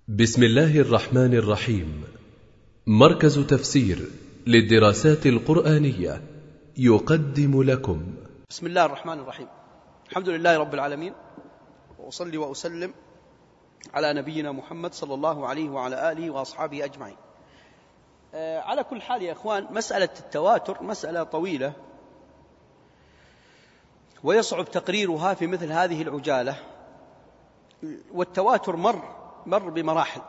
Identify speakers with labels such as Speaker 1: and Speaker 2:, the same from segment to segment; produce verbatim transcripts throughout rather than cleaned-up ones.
Speaker 1: بسم الله الرحمن الرحيم. مركز تفسير للدراسات القرآنية يقدم لكم
Speaker 2: بسم الله الرحمن الرحيم. الحمد لله رب العالمين، وأصلي وأسلم على نبينا محمد صلى الله عليه وعلى آله وأصحابه أجمعين. آه على كل حال يا إخوان، مسألة التواتر مسألة طويلة ويصعب تقريرها في مثل هذه العجالة، والتواتر مر مر بمراحل،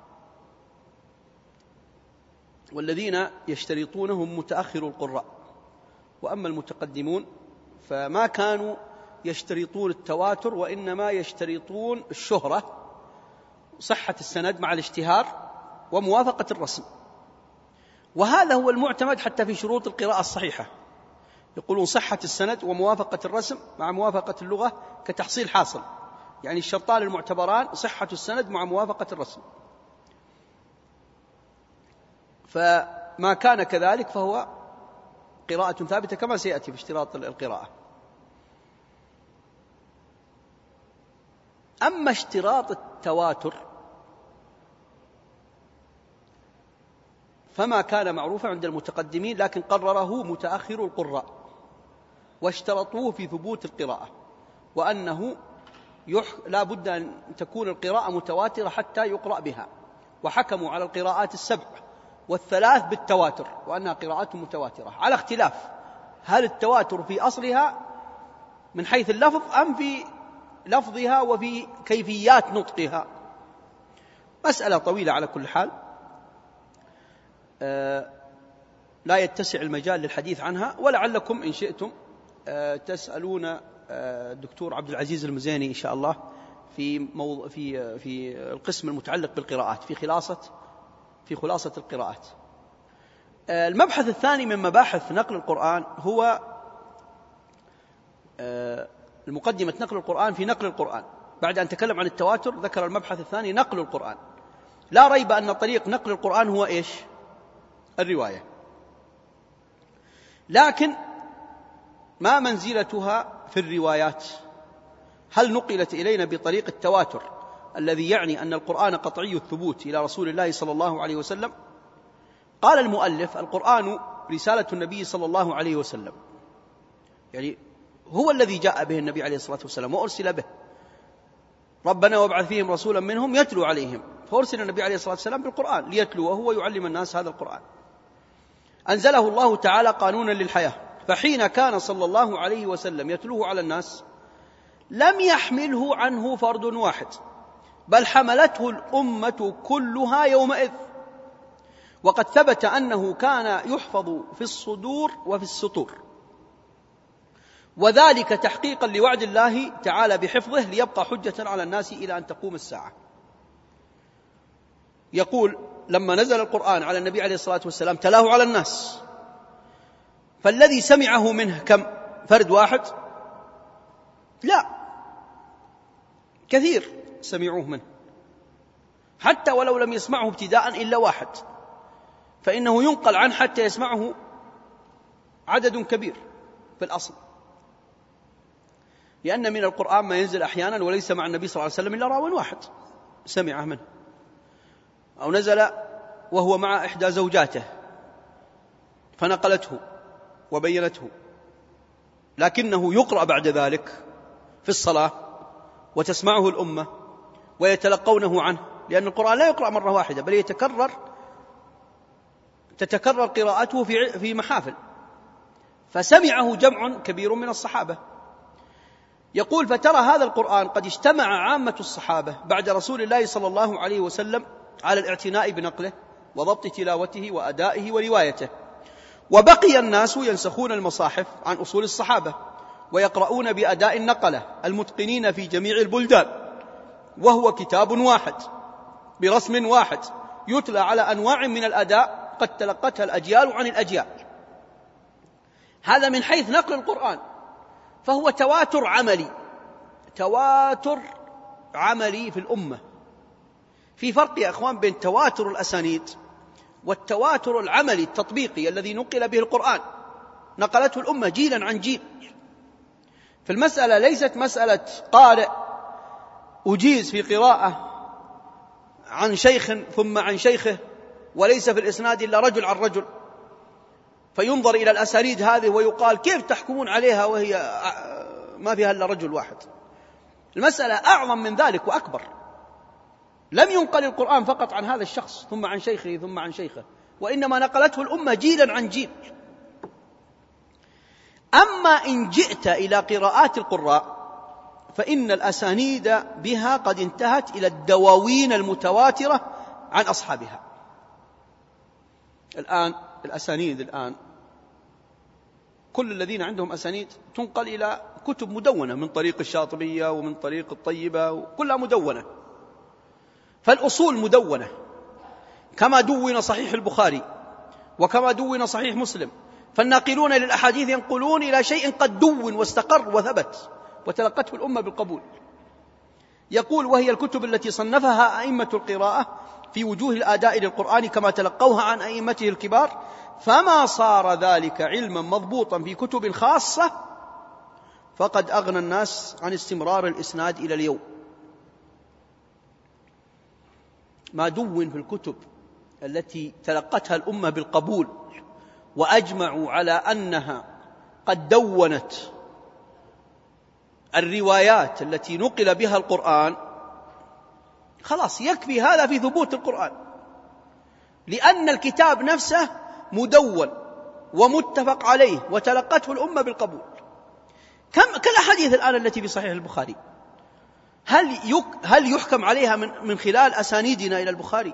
Speaker 2: والذين يشترطونهم متأخر القراء، وأما المتقدمون فما كانوا يشترطون التواتر، وإنما يشترطون الشهرة، صحة السند مع الاشتهار وموافقة الرسم. وهذا هو المعتمد حتى في شروط القراءة الصحيحة، يقولون صحة السند وموافقة الرسم مع موافقة اللغة كتحصيل حاصل، يعني الشرطان المعتبران صحة السند مع موافقة الرسم. فما كان كذلك فهو قراءة ثابتة كما سيأتي في اشتراط القراءة. أما اشتراط التواتر فما كان معروفا عند المتقدمين، لكن قرره متأخر القراء واشترطوه في ثبوت القراءة، وأنه يح... لا بد أن تكون القراءة متواترة حتى يقرأ بها، وحكموا على القراءات السبع والثلاث بالتواتر وأنها قراءات متواترة، على اختلاف هل التواتر في أصلها من حيث اللفظ أم في لفظها وفي كيفيات نطقها. مسألة طويلة على كل حال، آه لا يتسع المجال للحديث عنها، ولعلكم إن شئتم آه تسألون الدكتور عبد العزيز المزيني إن شاء الله في موضوع في في القسم المتعلق بالقراءات، في خلاصة في خلاصة القراءات. المبحث الثاني من مباحث نقل القرآن هو المقدمة نقل القرآن في نقل القرآن. بعد أن تكلم عن التواتر ذكر المبحث الثاني نقل القرآن. لا ريب أن طريق نقل القرآن هو إيش؟ الرواية، لكن ما منزلتها في الروايات؟ هل نقلت إلينا بطريق التواتر الذي يعني أن القرآن قطعي الثبوت إلى رسول الله صلى الله عليه وسلم؟ قال المؤلف: القرآن رسالة النبي صلى الله عليه وسلم، يعني هو الذي جاء به النبي عليه الصلاة والسلام وأرسل به. ربنا وابعث فيهم رسولا منهم يتلو عليهم، فأرسل النبي عليه الصلاة والسلام بالقرآن ليتلو وهو يعلم الناس هذا القرآن. أنزله الله تعالى قانونا للحياة، فحين كان صلى الله عليه وسلم يتلوه على الناس لم يحمله عنه فرد واحد، بل حملته الأمة كلها يومئذ. وقد ثبت أنه كان يحفظ في الصدور وفي السطور، وذلك تحقيقا لوعد الله تعالى بحفظه ليبقى حجة على الناس إلى أن تقوم الساعة. يقول: لما نزل القرآن على النبي عليه الصلاة والسلام تلاه على الناس، فالذي سمعه منه كم؟ فرد واحد؟ لا، كثير سمعوه منه، حتى ولو لم يسمعه ابتداء إلا واحد، فإنه ينقل عنه حتى يسمعه عدد كبير في الأصل، لأن من القرآن ما ينزل أحيانا وليس مع النبي صلى الله عليه وسلم إلا راو واحد سمعه منه، أو نزل وهو مع إحدى زوجاته فنقلته وبينته، لكنه يقرأ بعد ذلك في الصلاة وتسمعه الأمة ويتلقونه عنه، لأن القرآن لا يقرأ مرة واحدة بل يتكرر تتكرر قراءته في في محافل، فسمعه جمع كبير من الصحابة. يقول: فترى هذا القرآن قد اجتمع عامة الصحابة بعد رسول الله صلى الله عليه وسلم على الاعتناء بنقله وضبط تلاوته وأدائه وروايته، وبقي الناس ينسخون المصاحف عن أصول الصحابة ويقرؤون بأداء النقلة المتقنين في جميع البلدان، وهو كتاب واحد برسم واحد يتلى على أنواع من الأداء قد تلقتها الأجيال عن الأجيال. هذا من حيث نقل القرآن، فهو تواتر عملي، تواتر عملي في الأمة. في فرق يا أخوان بين تواتر الأسانيد والتواتر العملي التطبيقي الذي نقل به القرآن، نقلته الأمة جيلا عن جيل. في المسألة ليست مسألة قارئ أجيز في قراءة عن شيخ ثم عن شيخه وليس في الإسناد إلا رجل عن رجل، فينظر إلى الأسانيد هذه ويقال كيف تحكمون عليها وهي ما فيها إلا رجل واحد؟ المسألة أعظم من ذلك وأكبر. لم ينقل القرآن فقط عن هذا الشخص ثم عن شيخه ثم عن شيخه، وإنما نقلته الأمة جيلا عن جيل. أما إن جئت إلى قراءات القراء فإن الأسانيد بها قد انتهت إلى الدواوين المتواترة عن أصحابها. الآن الأسانيد الآن كل الذين عندهم أسانيد تنقل إلى كتب مدونة من طريق الشاطبية ومن طريق الطيبة، وكلها مدونة. فالأصول مدونة، كما دون صحيح البخاري وكما دون صحيح مسلم. فالناقلون للأحاديث ينقلون إلى شيء قد دون واستقر وثبت وتلقته الأمة بالقبول. يقول: وهي الكتب التي صنفها أئمة القراءة في وجوه الآداء للقرآن كما تلقوها عن أئمته الكبار، فما صار ذلك علما مضبوطا في كتب خاصة فقد أغنى الناس عن استمرار الإسناد إلى اليوم. ما دون في الكتب التي تلقتها الأمة بالقبول وأجمعوا على أنها قد دونت الروايات التي نقل بها القرآن، خلاص يكفي هذا في ثبوت القرآن، لأن الكتاب نفسه مدون ومتفق عليه وتلقته الأمة بالقبول. كم كالأحاديث الآن التي في صحيح البخاري، هل هل يحكم عليها من من خلال أسانيدنا إلى البخاري،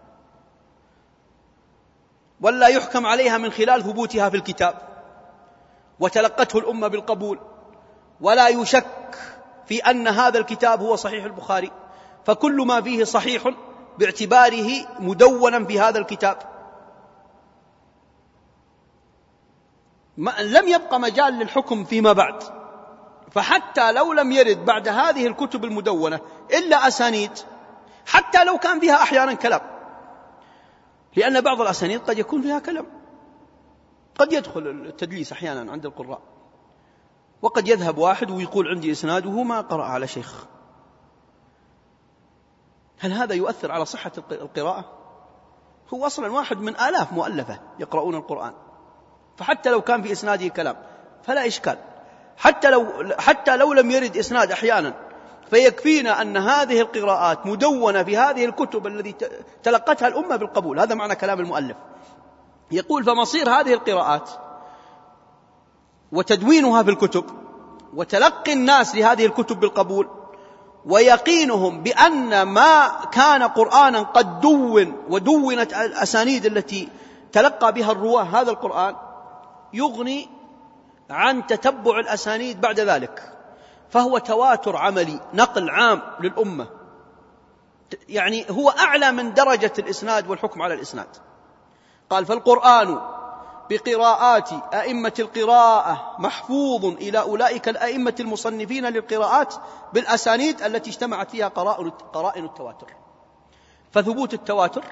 Speaker 2: ولا يحكم عليها من خلال ثبوتها في الكتاب وتلقته الأمة بالقبول، ولا يشك في أن هذا الكتاب هو صحيح البخاري، فكل ما فيه صحيح باعتباره مدونا في هذا الكتاب. لم يبقى مجال للحكم فيما بعد. فحتى لو لم يرد بعد هذه الكتب المدونة إلا أسانيد، حتى لو كان فيها أحيانا كلام، لأن بعض الأسانيد قد يكون فيها كلام، قد يدخل التدليس أحيانا عند القراء، وقد يذهب واحد ويقول عندي إسناده ما قرأ على شيخ. هل هذا يؤثر على صحة القراءة؟ هو أصلا واحد من آلاف مؤلفة يقرؤون القرآن، فحتى لو كان في إسناده كلام فلا إشكال. حتى لو, حتى لو لم يرد إسناد أحيانا، فيكفينا أن هذه القراءات مدونة في هذه الكتب التي تلقتها الأمة بالقبول. هذا معنى كلام المؤلف. يقول: فمصير هذه القراءات وتدوينها في الكتب وتلقي الناس لهذه الكتب بالقبول ويقينهم بأن ما كان قرآنا قد دون ودونت الأسانيد التي تلقى بها الرواة هذا القرآن، يغني عن تتبع الأسانيد بعد ذلك، فهو تواتر عملي، نقل عام للأمة، يعني هو أعلى من درجة الإسناد والحكم على الإسناد. قال: فالقرآن بقراءات أئمة القراءة محفوظ إلى أولئك الأئمة المصنفين للقراءات بالأسانيد التي اجتمعت فيها قرائن التواتر. فثبوت التواتر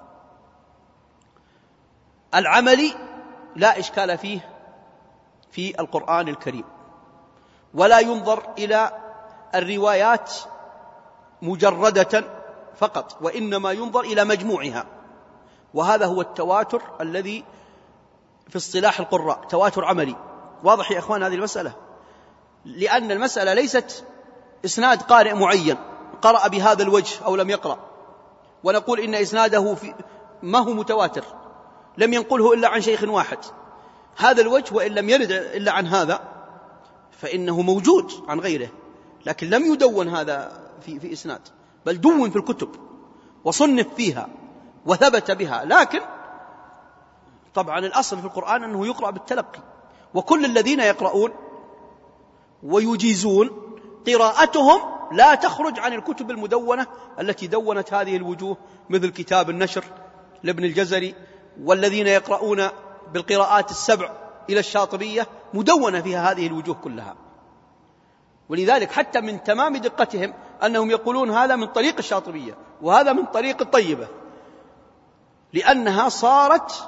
Speaker 2: العملي لا إشكال فيه في القرآن الكريم، ولا ينظر إلى الروايات مجردة فقط، وإنما ينظر إلى مجموعها. وهذا هو التواتر الذي في اصطلاح القراء تواتر عملي. واضح يا إخوان هذه المسألة؟ لأن المسألة ليست إسناد قارئ معين قرأ بهذا الوجه أو لم يقرأ ونقول إن إسناده في ما هو متواتر، لم ينقله إلا عن شيخ واحد. هذا الوجه وإن لم يرد إلا عن هذا فإنه موجود عن غيره، لكن لم يدون هذا في, في إسناد، بل دون في الكتب وصنف فيها وثبت بها. لكن طبعا الأصل في القرآن أنه يقرأ بالتلقي، وكل الذين يقرؤون ويجيزون قراءتهم لا تخرج عن الكتب المدونة التي دونت هذه الوجوه، مثل كتاب النشر لابن الجزري، والذين يقرؤون بالقراءات السبع إلى الشاطبية مدونة فيها هذه الوجوه كلها. ولذلك حتى من تمام دقتهم أنهم يقولون هذا من طريق الشاطبية وهذا من طريق الطيبة، لأنها صارت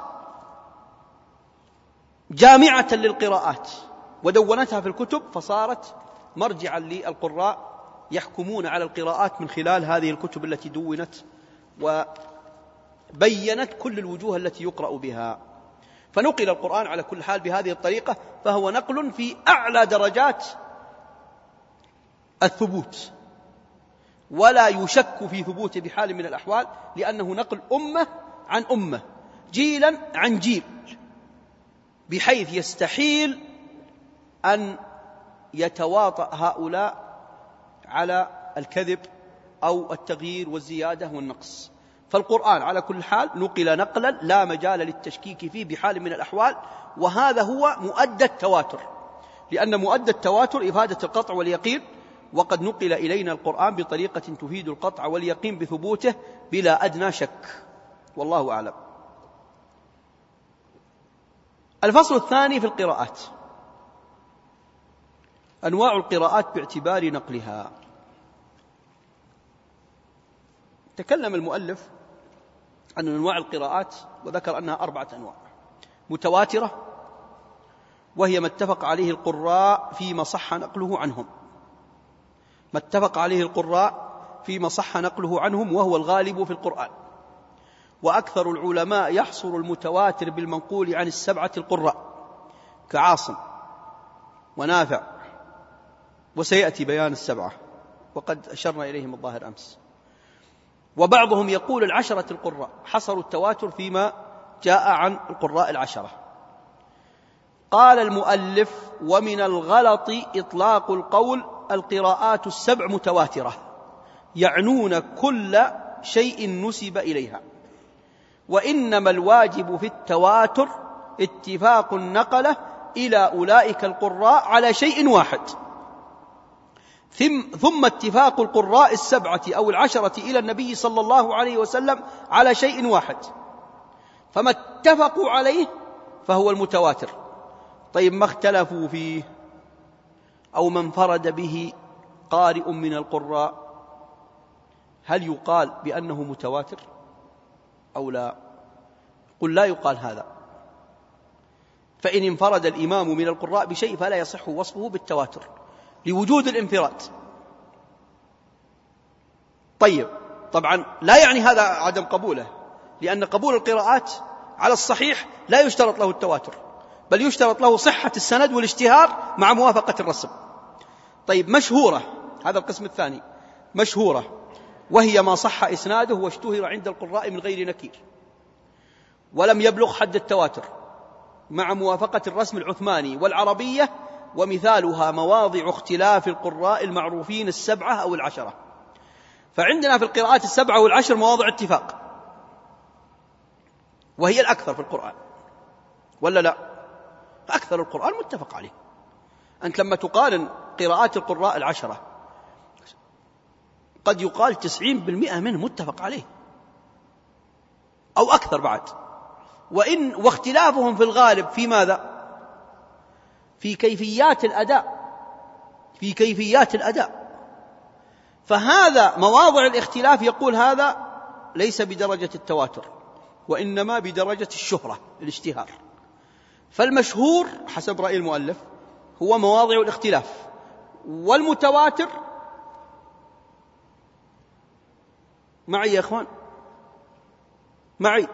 Speaker 2: جامعة للقراءات ودونتها في الكتب، فصارت مرجعا للقراء يحكمون على القراءات من خلال هذه الكتب التي دونت وبينت كل الوجوه التي يقرأ بها. فنقل القرآن على كل حال بهذه الطريقة، فهو نقل في أعلى درجات الثبوت، ولا يشك في ثبوته بحال من الأحوال، لأنه نقل أمة عن أمة، جيلا عن جيل، بحيث يستحيل أن يتواطأ هؤلاء على الكذب أو التغيير والزيادة والنقص. فالقرآن على كل حال نقل نقلا لا مجال للتشكيك فيه بحال من الأحوال، وهذا هو مؤدى التواتر، لأن مؤدى التواتر إفادة القطع واليقين، وقد نقل إلينا القرآن بطريقة تفيد القطع واليقين بثبوته بلا أدنى شك، والله أعلم. الفصل الثاني في القراءات، أنواع القراءات باعتبار نقلها. تكلم المؤلف عن أنواع القراءات وذكر أنها أربعة أنواع: متواترة، وهي ما اتفق عليه القراء فيما صح نقله عنهم، ما اتفق عليه القراء فيما صح نقله عنهم وهو الغالب في القرآن. وأكثر العلماء يحصر المتواتر بالمنقول عن السبعة القراء كعاصم ونافع، وسيأتي بيان السبعة وقد أشرنا إليهم الظاهر أمس. وبعضهم يقول العشرة القراء، حصروا التواتر فيما جاء عن القراء العشرة. قال المؤلف: ومن الغلط إطلاق القول القراءات السبع متواترة، يعنون كل شيء نسب إليها، وإنما الواجب في التواتر اتفاق النقلة إلى أولئك القراء على شيء واحد، ثم اتفاق القراء السبعة أو العشرة إلى النبي صلى الله عليه وسلم على شيء واحد، فما اتفقوا عليه فهو المتواتر. طيب، ما اختلفوا فيه أو ما انفرد به قارئ من القراء، هل يقال بأنه متواتر أو لا؟ قل لا يقال هذا، فإن انفرد الإمام من القراء بشيء فلا يصح وصفه بالتواتر لوجود الانفراد. طيب، طبعا لا يعني هذا عدم قبوله، لأن قبول القراءات على الصحيح لا يشترط له التواتر، بل يشترط له صحة السند والاشتهار مع موافقة الرسم. طيب، مشهورة، هذا القسم الثاني، مشهورة، وهي ما صح إسناده واشتهر عند القراء من غير نكير ولم يبلغ حد التواتر مع موافقة الرسم العثماني والعربية، ومثالها مواضع اختلاف القراء المعروفين السبعة أو العشرة. فعندنا في القراءات السبعة والعشر مواضع اتفاق، وهي الأكثر في القرآن، ولا لا؟ أكثر القرآن متفق عليه. أنت لما تقارن قراءات القراء العشرة قد يقال تسعين بالمئة منه متفق عليه أو أكثر بعد، وإن واختلافهم في الغالب في ماذا؟ في كيفيات الأداء، في كيفيات الأداء. فهذا مواضع الاختلاف يقول هذا ليس بدرجة التواتر، وإنما بدرجة الشهرة، الاشتهار. فالمشهور حسب رأي المؤلف هو مواضع الاختلاف، والمتواتر معي يا أخوان، معي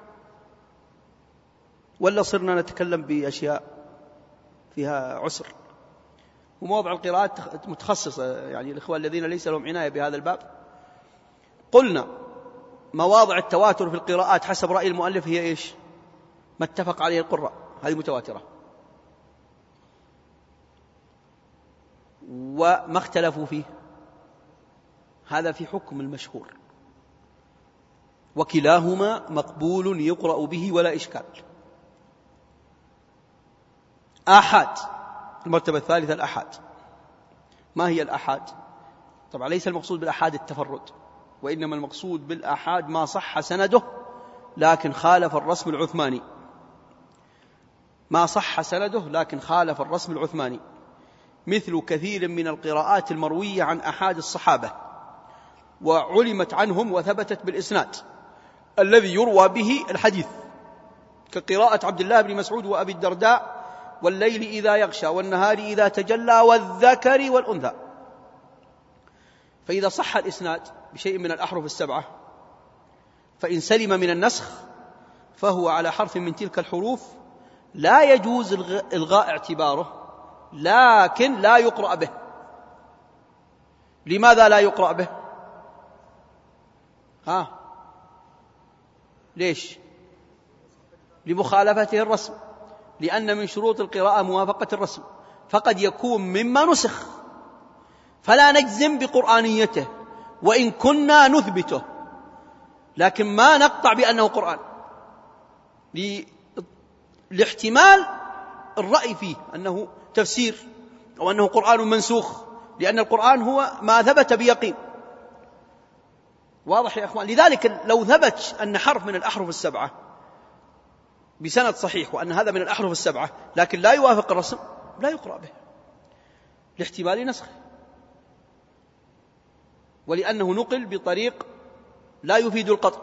Speaker 2: ولا صرنا نتكلم بأشياء فيها عسر؟ ومواضع القراءات متخصصة، يعني الإخوة الذين ليس لهم عناية بهذا الباب. قلنا مواضع التواتر في القراءات حسب رأي المؤلف هي إيش؟ ما اتفق عليه القراء، هذه متواترة. وما اختلفوا فيه، هذا في حكم المشهور، وكلاهما مقبول يقرأ به ولا إشكال. آحاد، المرتبة الثالثة الآحاد. ما هي الآحاد؟ طبعا ليس المقصود بالآحاد التفرد، وإنما المقصود بالآحاد ما صح سنده لكن خالف الرسم العثماني، ما صح سنده لكن خالف الرسم العثماني، مثل كثير من القراءات المروية عن أحاد الصحابة وعلمت عنهم وثبتت بالإسناد الذي يروى به الحديث، كقراءة عبد الله بن مسعود وأبي الدرداء: والليل إذا يغشى والنهار إذا تجلى والذكر والأنثى. فإذا صح الإسناد بشيء من الأحرف السبعة فإن سلم من النسخ فهو على حرف من تلك الحروف لا يجوز إلغاء اعتباره، لكن لا يقرأ به. لماذا لا يقرأ به؟ ها ليش؟ لمخالفته الرسم، لأن من شروط القراءة موافقة الرسم، فقد يكون مما نسخ فلا نجزم بقرآنيته وإن كنا نثبته، لكن ما نقطع بأنه قرآن لاحتمال الرأي فيه أنه تفسير أو أنه قرآن منسوخ، لأن القرآن هو ما ثبت بيقين. واضح يا أخوان؟ لذلك لو ثبت أن حرف من الأحرف السبعة بسند صحيح وأن هذا من الأحرف السبعة لكن لا يوافق الرسم لا يقرأ به لاحتمال نسخه، ولأنه نقل بطريق لا يفيد القطع،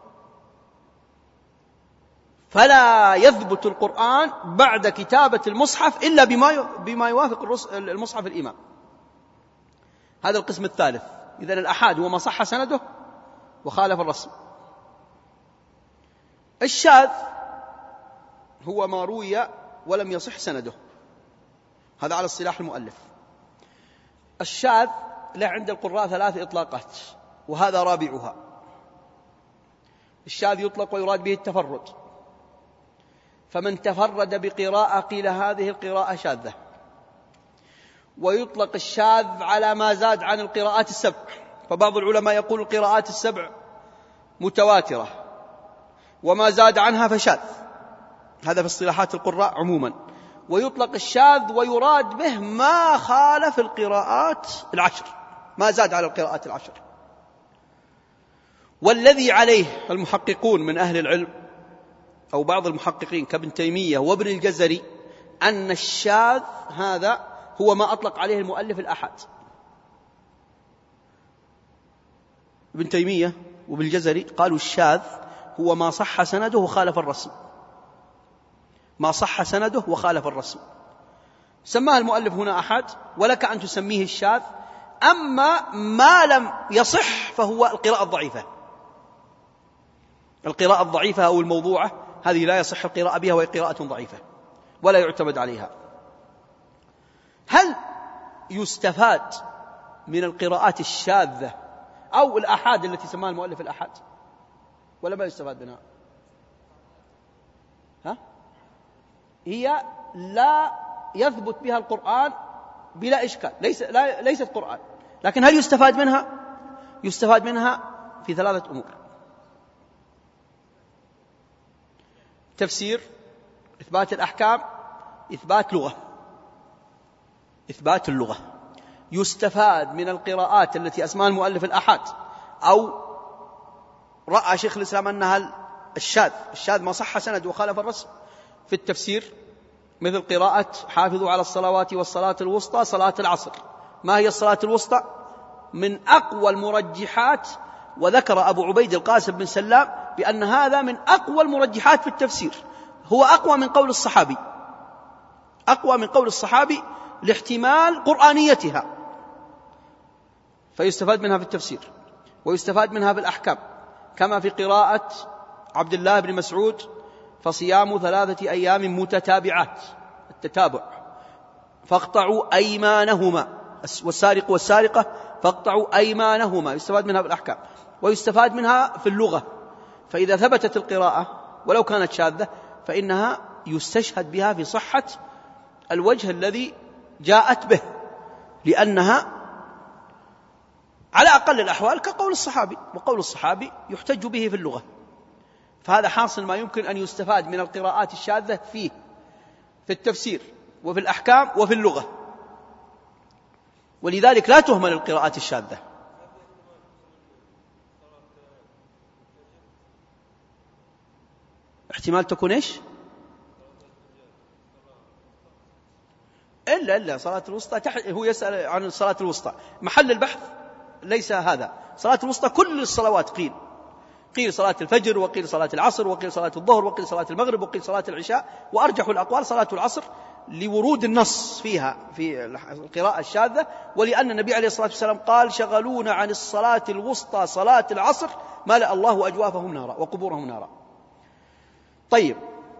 Speaker 2: فلا يثبت القرآن بعد كتابة المصحف إلا بما بما يوافق المصحف الإمام. هذا القسم الثالث. إذن الأحاد هو ما صح سنده وخالف الرسم. الشاذ هو ما روي ولم يصح سنده، هذا على اصطلاح المؤلف. الشاذ له عند القراء ثلاث إطلاقات وهذا رابعها. الشاذ يطلق ويراد به التفرد، فمن تفرد بقراءة قيل هذه القراءة شاذة. ويطلق الشاذ على ما زاد عن القراءات السبع، فبعض العلماء يقول القراءات السبع متواترة وما زاد عنها فشاذ، هذا في اصطلاحات القراء عموما. ويطلق الشاذ ويراد به ما خالف القراءات العشر، ما زاد على القراءات العشر. والذي عليه المحققون من أهل العلم أو بعض المحققين كابن تيمية وابن الجزري أن الشاذ هذا هو ما أطلق عليه المؤلف الأحاد. ابن تيمية وابن الجزري قالوا الشاذ هو ما صح سنده وخالف الرسم، ما صح سنده وخالف الرسم، سماه المؤلف هنا أحاد، ولك أن تسميه الشاذ. أما ما لم يصح فهو القراءة الضعيفة، القراءة الضعيفة أو الموضوعة هذه لا يصح القراءة بها وهي قراءة ضعيفة ولا يعتمد عليها. هل يستفاد من القراءات الشاذة أو الأحاد التي سماها المؤلف الأحاد ولا ما يستفاد منها؟ ها؟ هي لا يثبت بها القرآن بلا إشكال، ليس لا ليست قرآن، لكن هل يستفاد منها؟ يستفاد منها في ثلاثة أمور: تفسير، إثبات الأحكام، إثبات لغة. إثبات اللغة يستفاد من القراءات التي أسماها المؤلف الأحاد أو رأى شيخ الإسلام أنها الشاذ، الشاذ ما صح سند وخالف الرسم. في التفسير مثل قراءة حافظوا على الصلوات والصلاة الوسطى صلاة العصر. ما هي الصلاة الوسطى؟ من أقوى المرجحات، وذكر أبو عبيد القاسم بن سلام بأن هذا من أقوى المرجحات في التفسير، هو أقوى من قول الصحابي، أقوى من قول الصحابي لاحتمال قرآنيتها، فيستفاد منها في التفسير. ويستفاد منها في الأحكام كما في قراءة عبد الله بن مسعود فصيام ثلاثة أيام متتابعات، التتابع، فاقطعوا أيمانهما، والسارق والسارقة فاقطعوا أيمانهما، يستفاد منها في الأحكام. ويستفاد منها في اللغة، فإذا ثبتت القراءة ولو كانت شاذة فإنها يستشهد بها في صحة الوجه الذي جاءت به، لأنها على أقل الأحوال كقول الصحابي، وقول الصحابي يحتج به في اللغة. فهذا حاصل ما يمكن أن يستفاد من القراءات الشاذة فيه، في التفسير وفي الأحكام وفي اللغة، ولذلك لا تهمل القراءات الشاذة. احتمال تكون إيش؟ إلا إلا صلاة الوسطى تح... هو يسأل عن الصلاة الوسطى، محل البحث ليس هذا. صلاة الوسطى كل الصلوات قيل، قيل صلاة الفجر، وقيل صلاة العصر، وقيل صلاة الظهر، وقيل صلاة المغرب، وقيل صلاة العشاء، وأرجح الأقوال صلاة العصر لورود النص فيها في القراءة الشاذة، ولأن النبي عليه الصلاة والسلام قال: شغلونا عن الصلاة الوسطى صلاة العصر ملأ الله أجوافهم نارا وقبورهم نارا. طيب،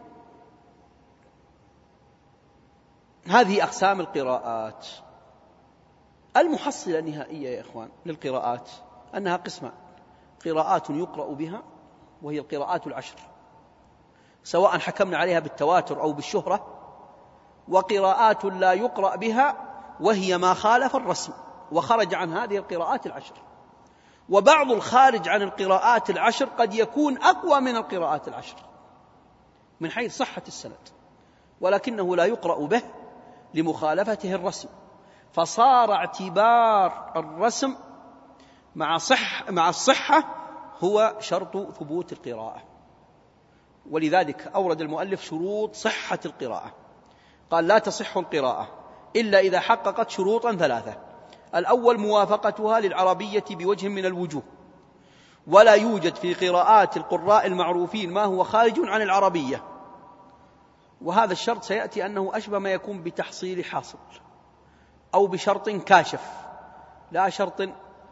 Speaker 2: هذه أقسام القراءات. المحصلة النهائية يا إخوان للقراءات أنها قسمان: قراءات يقرأ بها وهي القراءات العشر سواء حكمنا عليها بالتواتر أو بالشهرة، وقراءات لا يقرأ بها وهي ما خالف الرسم وخرج عن هذه القراءات العشر. وبعض الخارج عن القراءات العشر قد يكون أقوى من القراءات العشر من حيث صحة السند، ولكنه لا يقرأ به لمخالفته الرسم، فصار اعتبار الرسم مع صح مع الصحة هو شرط ثبوت القراءة. ولذلك أورد المؤلف شروط صحة القراءة. قال: لا تصح القراءة إلا إذا حققت شروطا ثلاثة: الأول موافقتها للعربية بوجه من الوجوه، ولا يوجد في قراءات القراء المعروفين ما هو خارج عن العربية. وهذا الشرط سيأتي أنه أشبه ما يكون بتحصيل حاصل أو بشرط كاشف، لا شرط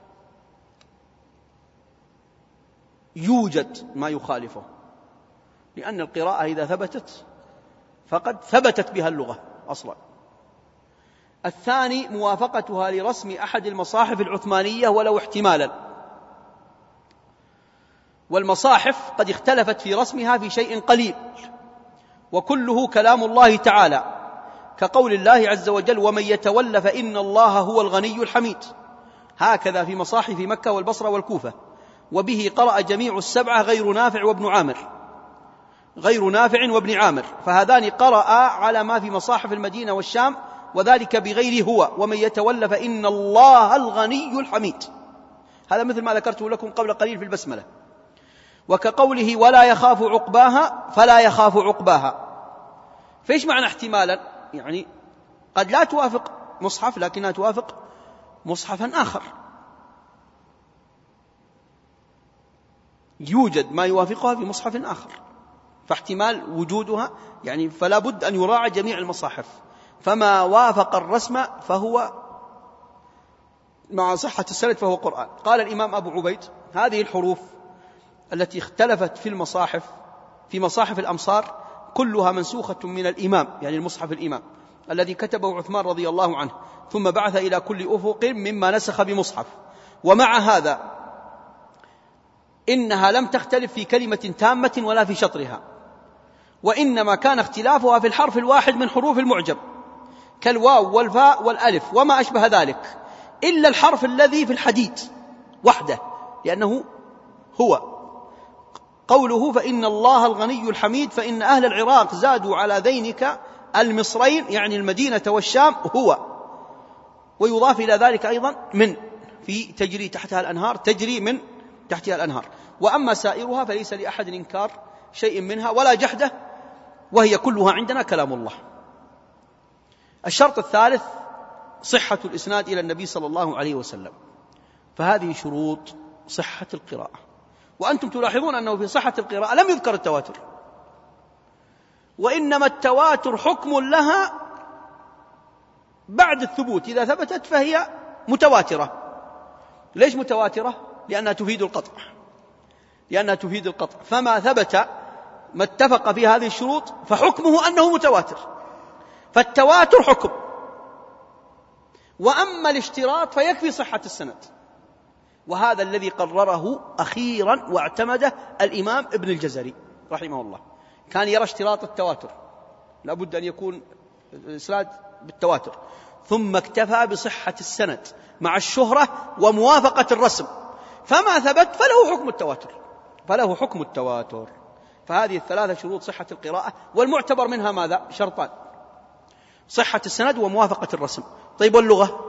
Speaker 2: يوجد ما يخالفه، لأن القراءة إذا ثبتت فقد ثبتت بها اللغة أصلا. الثاني موافقتها لرسم أحد المصاحف العثمانية ولو احتمالا، والمصاحف قد اختلفت في رسمها في شيء قليل، وكله كلام الله تعالى، كقول الله عز وجل: ومن يتول فإن الله هو الغني الحميد. هكذا في مصاحف مكة والبصرة والكوفة، وبه قرأ جميع السبعة غير نافع وابن عامر غير نافع وابن عامر، فهذان قرأ على ما في مصاحف المدينة والشام، وذلك بغير هو ومن يتول فإن الله الغني الحميد. هذا مثل ما ذكرته لكم قبل قليل في البسملة. وكقوله: ولا يخاف عقباها فلا يخاف عقباها. فإيش معنى احتمالا؟ يعني قد لا توافق مصحف لكنها توافق مصحفا آخر، يوجد ما يوافقها في مصحف آخر، فاحتمال وجودها يعني فلا بد أن يراعى جميع المصاحف. فما وافق الرسم فهو مع صحة السند فهو قرآن. قال الإمام أبو عبيد: هذه الحروف التي اختلفت في المصاحف في مصاحف الأمصار كلها منسوخة من الإمام، يعني المصحف الإمام الذي كتبه عثمان رضي الله عنه، ثم بعث إلى كل أفق مما نسخ بمصحف. ومع هذا إنها لم تختلف في كلمة تامة ولا في شطرها، وإنما كان اختلافها في الحرف الواحد من حروف المعجم كالواو والفاء والألف وما أشبه ذلك، إلا الحرف الذي في الحديد وحده، لأنه هو قوله: فإن الله الغني الحميد، فإن أهل العراق زادوا على ذينك المصرين، يعني المدينة والشام، هو. ويضاف إلى ذلك أيضا من في تجري تحتها الأنهار، تجري من تحتها الأنهار. وأما سائرها فليس لأحد إنكار شيء منها ولا جحده، وهي كلها عندنا كلام الله. الشرط الثالث صحة الإسناد إلى النبي صلى الله عليه وسلم، فهذه شروط صحة القراءة. وأنتم تلاحظون أنه في صحة القراءة لم يذكر التواتر، وإنما التواتر حكم لها بعد الثبوت، إذا ثبتت فهي متواترة. ليش متواترة؟ لأنها تفيد القطع لأنها تفيد القطع فما ثبت ما اتفق في هذه الشروط فحكمه أنه متواتر، فالتواتر حكم. وأما الاشتراط فيكفي صحة السند، وهذا الذي قرره أخيرا واعتمده الإمام ابن الجزري رحمه الله. كان يرى اشتراط التواتر، لابد أن يكون الإسناد بالتواتر، ثم اكتفى بصحة السند مع الشهرة وموافقة الرسم، فما ثبت فله حكم التواتر فله حكم التواتر فهذه الثلاثة شروط صحة القراءة، والمعتبر منها ماذا؟ شرطان: صحة السند وموافقة الرسم. طيب، واللغة؟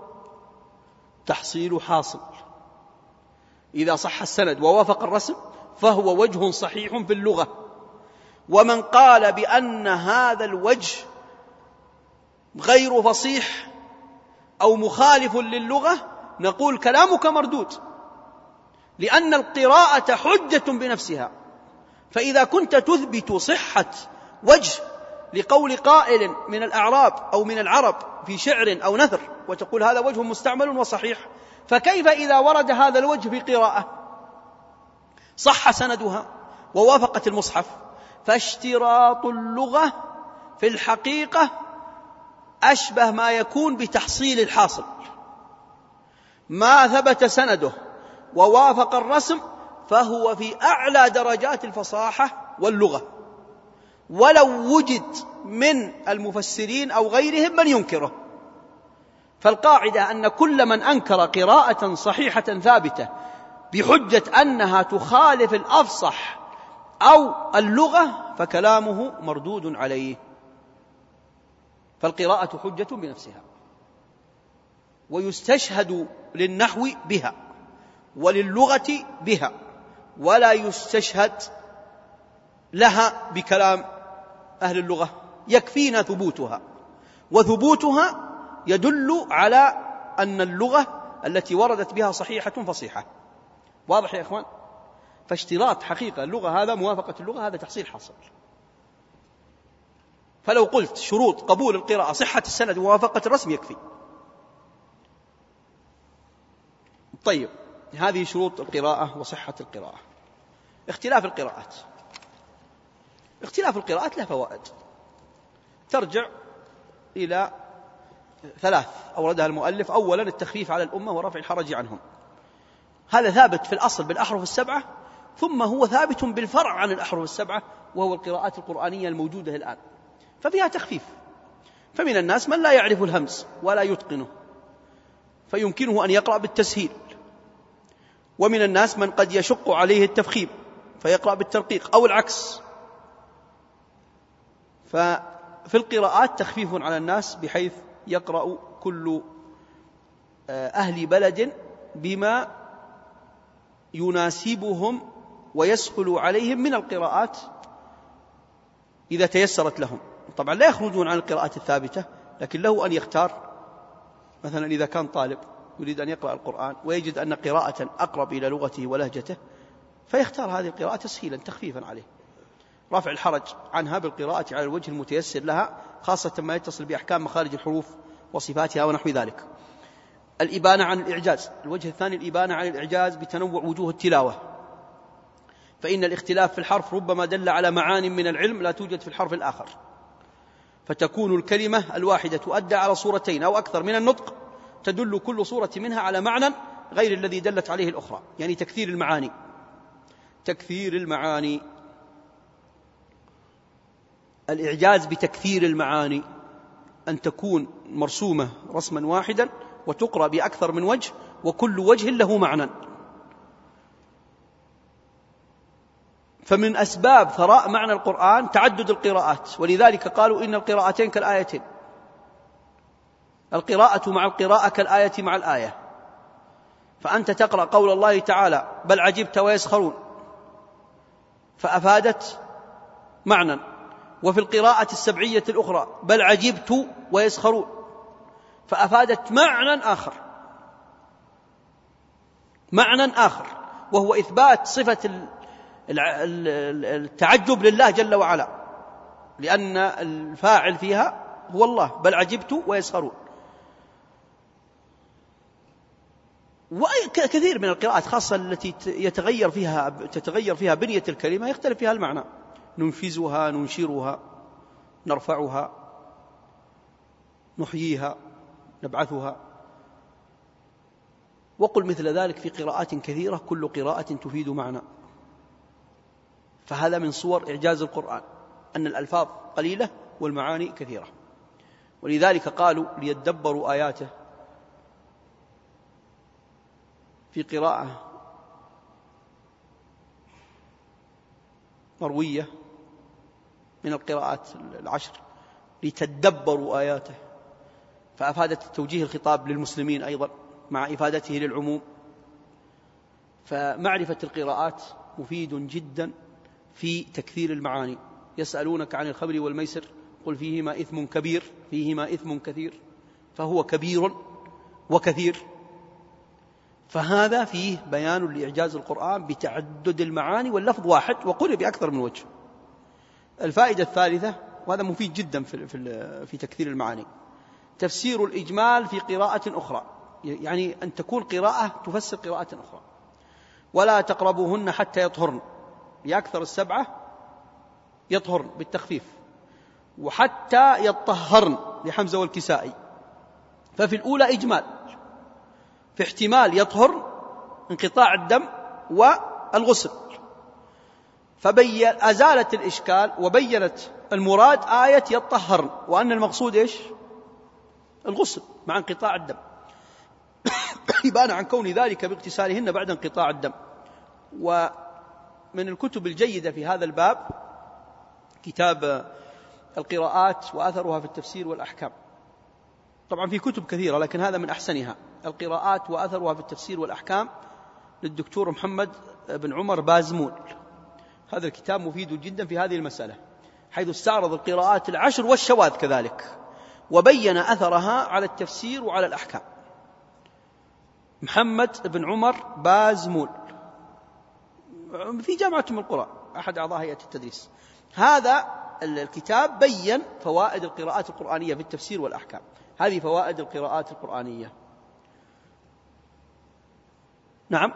Speaker 2: تحصيل حاصل. إذا صح السند ووافق الرسم فهو وجه صحيح في اللغة، ومن قال بأن هذا الوجه غير فصيح أو مخالف للغة نقول كلامك مردود، لأن القراءة حجة بنفسها. فإذا كنت تثبت صحة وجه لقول قائل من الأعراب أو من العرب في شعر أو نثر وتقول هذا وجه مستعمل وصحيح، فكيف إذا ورد هذا الوجه في قراءة صح سندها ووافقت المصحف؟ فاشتراط اللغة في الحقيقة أشبه ما يكون بتحصيل الحاصل. ما ثبت سنده ووافق الرسم فهو في أعلى درجات الفصاحة واللغة، ولو وجد من المفسرين أو غيرهم من ينكره. فالقاعدة أن كل من أنكر قراءة صحيحة ثابتة بحجة أنها تخالف الأفصح أو اللغة فكلامه مردود عليه. فالقراءة حجة بنفسها، ويستشهد للنحو بها وللغة بها، ولا يستشهد لها بكلام أهل اللغة، يكفينا ثبوتها، وثبوتها يدل على أن اللغة التي وردت بها صحيحة فصيحة. واضح يا إخوان؟ فاشتراط حقيقة اللغة هذا موافقة اللغة، هذا تحصيل حاصل. فلو قلت شروط قبول القراءة صحة السند وموافقة الرسم يكفي. طيب، هذه شروط القراءة وصحة القراءة. اختلاف القراءات. اختلاف القراءات له فوائد ترجع إلى ثلاث أوردها المؤلف. أولا التخفيف على الأمة ورفع الحرج عنهم، هذا ثابت في الأصل بالأحرف السبعة، ثم هو ثابت بالفرع عن الأحرف السبعة، وهو القراءات القرآنية الموجودة الآن، ففيها تخفيف. فمن الناس من لا يعرف الهمز ولا يتقنه فيمكنه أن يقرأ بالتسهيل، ومن الناس من قد يشق عليه التفخيم فيقرأ بالترقيق أو العكس. ففي القراءات تخفيف على الناس بحيث يقرأ كل أهل بلد بما يناسبهم ويسهل عليهم من القراءات إذا تيسرت لهم. طبعا لا يخرجون عن القراءات الثابتة، لكن له أن يختار. مثلا إذا كان طالب يريد أن يقرأ القرآن ويجد أن قراءة أقرب إلى لغته ولهجته فيختار هذه القراءة تسهيلا تخفيفا عليه، رفع الحرج عنها بالقراءة على الوجه المتيسر لها، خاصة ما يتصل بأحكام مخارج الحروف وصفاتها ونحو ذلك. الإبانة عن الإعجاز. الوجه الثاني الإبانة عن الإعجاز بتنوع وجوه التلاوة، فإن الاختلاف في الحرف ربما دل على معان من العلم لا توجد في الحرف الآخر، فتكون الكلمة الواحدة تؤدى على صورتين أو أكثر من النطق، تدل كل صورة منها على معنى غير الذي دلت عليه الأخرى، يعني تكثير المعاني. تكثير المعاني، الإعجاز بتكثير المعاني أن تكون مرسومة رسما واحدا وتقرأ بأكثر من وجه وكل وجه له معنى. فمن أسباب ثراء معنى القرآن تعدد القراءات، ولذلك قالوا إن القراءتين كالآيتين، القراءة مع القراءة كالآية مع الآية. فأنت تقرأ قول الله تعالى بل عجبت ويسخرون فأفادت معنى، وفي القراءة السبعية الأخرى بل عجبت ويسخرون فأفادت معنى آخر، معنى آخر وهو إثبات صفة التعجب لله جل وعلا، لأن الفاعل فيها هو الله، بل عجبت ويسخرون. وكثير من القراءات خاصة التي يتغير فيها تتغير فيها بنية الكلمة يختلف فيها المعنى، ننفذها، ننشرها، نرفعها، نحييها، نبعثها. وقل مثل ذلك في قراءات كثيرة كل قراءة تفيد معنى. فهذا من صور إعجاز القرآن أن الألفاظ قليلة والمعاني كثيرة، ولذلك قالوا ليدبروا آياته. في قراءة مروية من القراءات العشر لتدبروا آياته، فأفادت توجيه الخطاب للمسلمين أيضا مع إفادته للعموم. فمعرفة القراءات مفيد جدا في تكثير المعاني. يسألونك عن الخمر والميسر قل فيهما إثم كبير، فيهما إثم كثير، فهو كبير وكثير. فهذا فيه بيان لإعجاز القرآن بتعدد المعاني واللفظ واحد وقل بأكثر من وجه. الفائدة الثالثة، وهذا مفيد جدا في في تكثير المعاني، تفسير الإجمال في قراءة أخرى، يعني أن تكون قراءة تفسر قراءة أخرى. ولا تقربوهن حتى يطهرن، بأكثر السبعة يطهرن بالتخفيف، وحتى يطهرن لحمزة والكسائي. ففي الأولى إجمال، في احتمال يطهر انقطاع الدم والغسل، فبين أزالت الإشكال وبينت المراد آية يطهرن، وأن المقصود إيش؟ الغسل مع انقطاع الدم، يبان عن كون ذلك باغتسالهن بعد انقطاع الدم. ومن الكتب الجيدة في هذا الباب كتاب القراءات وأثرها في التفسير والأحكام. طبعا في كتب كثيرة لكن هذا من أحسنها، القراءات وأثرها في التفسير والأحكام للدكتور محمد بن عمر بازمول. هذا الكتاب مفيد جدا في هذه المسألة، حيث استعرض القراءات العشر والشواذ كذلك، وبين أثرها على التفسير وعلى الأحكام. محمد بن عمر بازمول في جامعة أم القرى، أحد أعضاء هيئة التدريس. هذا الكتاب بين فوائد القراءات القرآنية في التفسير والأحكام. هذه فوائد القراءات القرآنية. نعم،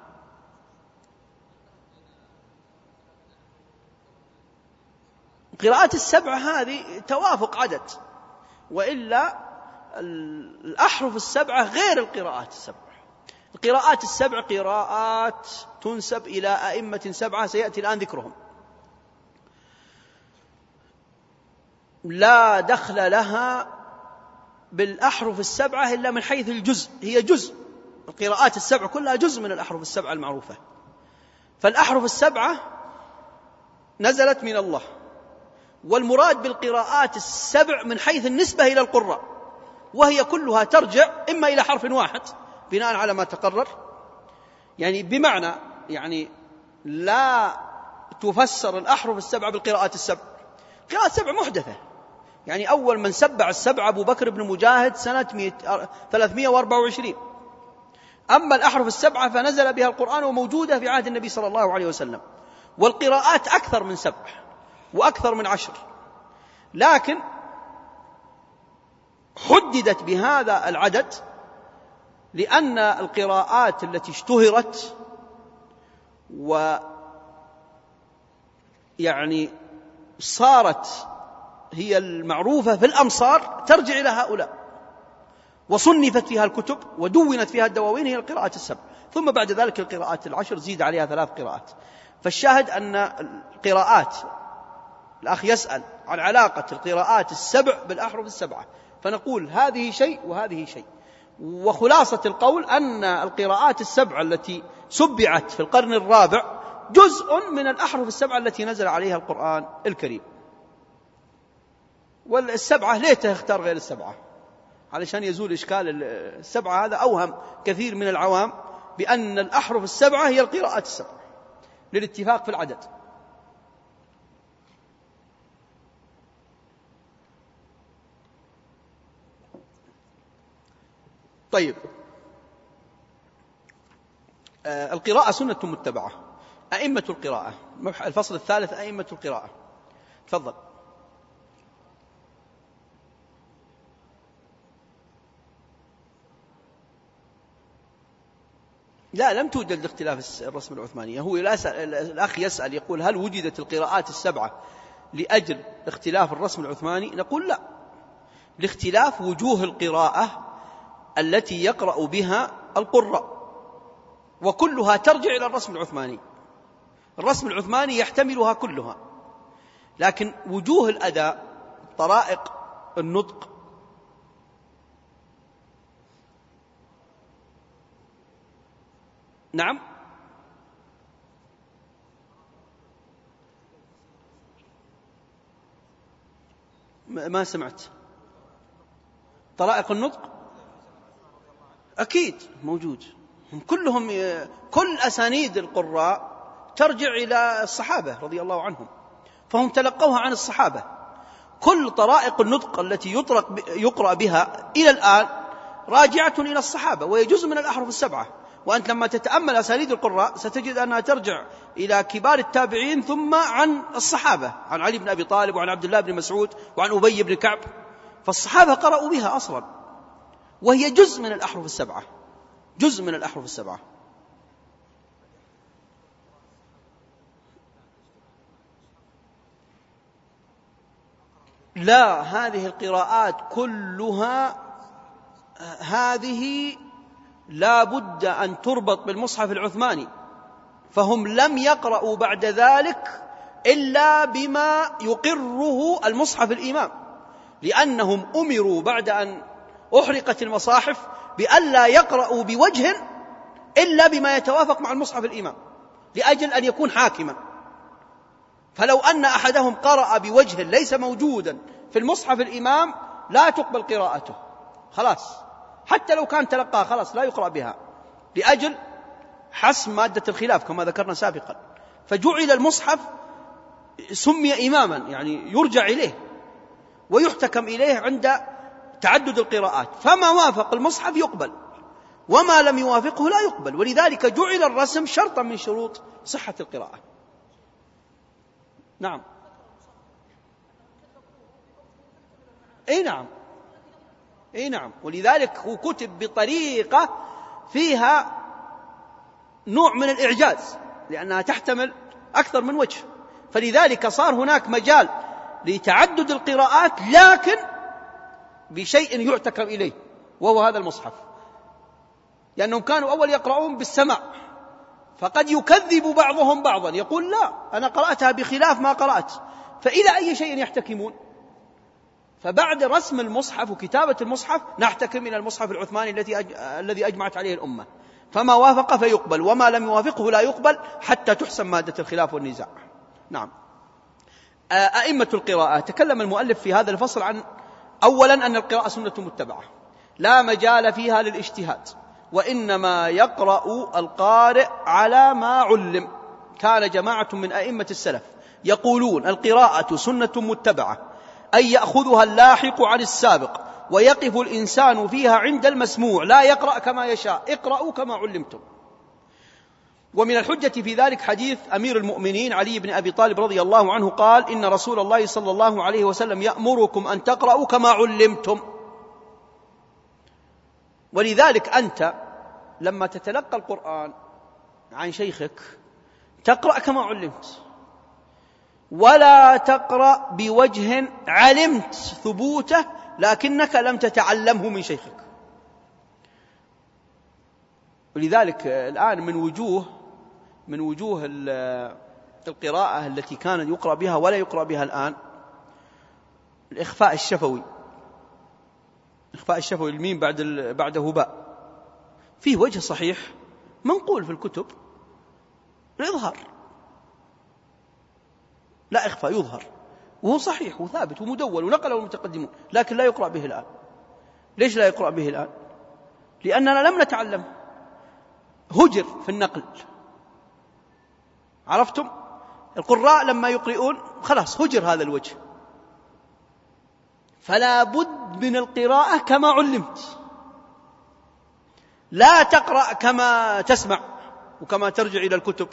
Speaker 2: القراءات السبعة هذه توافق عدد، وإلا الأحرف السبعة غير القراءات السبعة. القراءات السبع قراءات تنسب إلى أئمة سبعة سيأتي الآن ذكرهم، لا دخل لها بالأحرف السبعة إلا من حيث الجزء، هي جزء، القراءات السبع كلها جزء من الأحرف السبعة المعروفة. فالأحرف السبعة نزلت من الله، والمراد بالقراءات السبع من حيث النسبة إلى القراء، وهي كلها ترجع إما إلى حرف واحد بناء على ما تقرر، يعني بمعنى يعني لا تفسر الأحرف السبعة بالقراءات السبع. قراءات السبع محدثة، يعني أول من سبع السبع أبو بكر بن مجاهد سنة ثلاثمائة وأربعة وعشرين. أما الأحرف السبعة فنزل بها القرآن وموجودة في عهد النبي صلى الله عليه وسلم. والقراءات أكثر من سبع وأكثر من عشر، لكن حددت بهذا العدد لأن القراءات التي اشتهرت ويعني صارت هي المعروفة في الأمصار ترجع إلى هؤلاء، وصنفت فيها الكتب ودونت فيها الدواوين، هي القراءات السبع. ثم بعد ذلك القراءات العشر زيد عليها ثلاث قراءات. فالشاهد أن القراءات، الأخ يسأل عن علاقة القراءات السبع بالأحرف السبعة، فنقول هذه شيء وهذه شيء. وخلاصة القول أن القراءات السبع التي سبعت في القرن الرابع جزء من الأحرف السبعة التي نزل عليها القرآن الكريم. والسبعة ليته اختار غير السبعة علشان يزول إشكال السبعة. هذا أوهم كثير من العوام بأن الأحرف السبعة هي القراءات السبعة للاتفاق في العدد. طيب، آه القراءة سنة متبعة. أئمة القراءة، الفصل الثالث أئمة القراءة. تفضل. لا، لم توجد اختلاف الرسم العثمانية. هو الأخ يسأل يقول هل وجدت القراءات السبعة لأجل اختلاف الرسم العثماني؟ نقول لا، لاختلاف وجوه القراءة التي يقرأ بها القراء، وكلها ترجع إلى الرسم العثماني. الرسم العثماني يحتملها كلها، لكن وجوه الأداء، طرائق النطق، نعم، ما سمعت. طرائق النطق أكيد موجود، هم كلهم، كل أسانيد القراء ترجع إلى الصحابة رضي الله عنهم، فهم تلقوها عن الصحابة. كل طرائق النطق التي يطرق يقرأ بها إلى الآن راجعة إلى الصحابة، وهي جزء من الأحرف السبعة. وأنت لما تتأمل أسانيد القراء ستجد أنها ترجع إلى كبار التابعين ثم عن الصحابة، عن علي بن أبي طالب وعن عبد الله بن مسعود وعن أبي بن كعب، فالصحابة قرأوا بها أصلا، وهي جزء من الأحرف السبعة، جزء من الأحرف السبعة. لا، هذه القراءات كلها هذه لا بد أن تربط بالمصحف العثماني، فهم لم يقرأوا بعد ذلك إلا بما يقره المصحف الإمام، لأنهم أمروا بعد أن أحرقت المصاحف بألا يقرأوا بوجه إلا بما يتوافق مع المصحف الإمام، لأجل أن يكون حاكما. فلو أن أحدهم قرأ بوجه ليس موجودا في المصحف الإمام لا تقبل قراءته، خلاص، حتى لو كان تلقاها خلاص لا يقرأ بها، لأجل حسم مادة الخلاف كما ذكرنا سابقا. فجعل المصحف سمي إماما، يعني يرجع إليه ويحتكم إليه عند تعدد القراءات، فما وافق المصحف يقبل وما لم يوافقه لا يقبل، ولذلك جعل الرسم شرطا من شروط صحة القراءة. نعم، اي نعم، اي نعم، ولذلك هو كتب بطريقة فيها نوع من الإعجاز، لأنها تحتمل أكثر من وجه، فلذلك صار هناك مجال لتعدد القراءات لكن بشيء يعتكم إليه، وهو هذا المصحف، لأنهم كانوا أول يقرؤون بالسماع، فقد يكذب بعضهم بعضا، يقول لا أنا قرأتها بخلاف ما قرأت، فإلى أي شيء يحتكمون؟ فبعد رسم المصحف وكتابة المصحف نحتكم إلى المصحف العثماني الذي أج... الذي أجمعت عليه الأمة، فما وافق فيقبل وما لم يوافقه لا يقبل حتى تحسم مادة الخلاف والنزاع. نعم. أئمة القراءة، تكلم المؤلف في هذا الفصل عن أولا أن القراءة سنة متبعة لا مجال فيها للاجتهاد، وإنما يقرأ القارئ على ما علم. كان جماعة من أئمة السلف يقولون القراءة سنة متبعة، أي يأخذها اللاحق عن السابق، ويقف الإنسان فيها عند المسموع، لا يقرأ كما يشاء، اقرأوا كما علمتم. ومن الحجة في ذلك حديث أمير المؤمنين علي بن أبي طالب رضي الله عنه قال إن رسول الله صلى الله عليه وسلم يأمركم أن تقرأوا كما علمتم. ولذلك أنت لما تتلقى القرآن عن شيخك تقرأ كما علمت، ولا تقرأ بوجه علمت ثبوته لكنك لم تتعلمه من شيخك. ولذلك الآن من وجوه من وجوه القراءة التي كان يقرأ بها ولا يقرأ بها الآن الإخفاء الشفوي، إخفاء الشفوي الميم بعد بعده باء، فيه وجه صحيح منقول في الكتب الإظهار، لا إخفاء يظهر، وهو صحيح وثابت ومدون ونقله المتقدمون، لكن لا يقرأ به الآن. ليش لا يقرأ به الآن؟ لأننا لم نتعلم، هجر في النقل. عرفتم؟ القراء لما يقرؤون خلاص هجر هذا الوجه، فلا بد من القراءة كما علمت، لا تقرأ كما تسمع وكما ترجع إلى الكتب،